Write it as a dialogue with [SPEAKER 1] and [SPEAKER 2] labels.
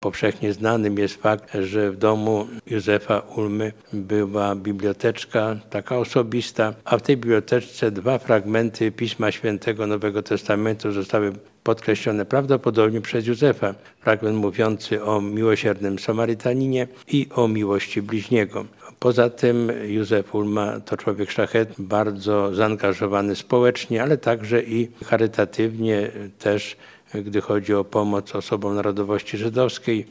[SPEAKER 1] Powszechnie znanym jest fakt, że w domu Józefa Ulmy była biblioteczka taka osobista, a w tej biblioteczce 2 fragmenty Pisma Świętego Nowego Testamentu zostały podkreślone prawdopodobnie przez Józefa. Fragment mówiący o miłosiernym Samarytaninie i o miłości bliźniego. Poza tym Józef Ulma to człowiek szlachetny, bardzo zaangażowany społecznie, ale także i charytatywnie też, gdy chodzi o pomoc osobom narodowości żydowskiej.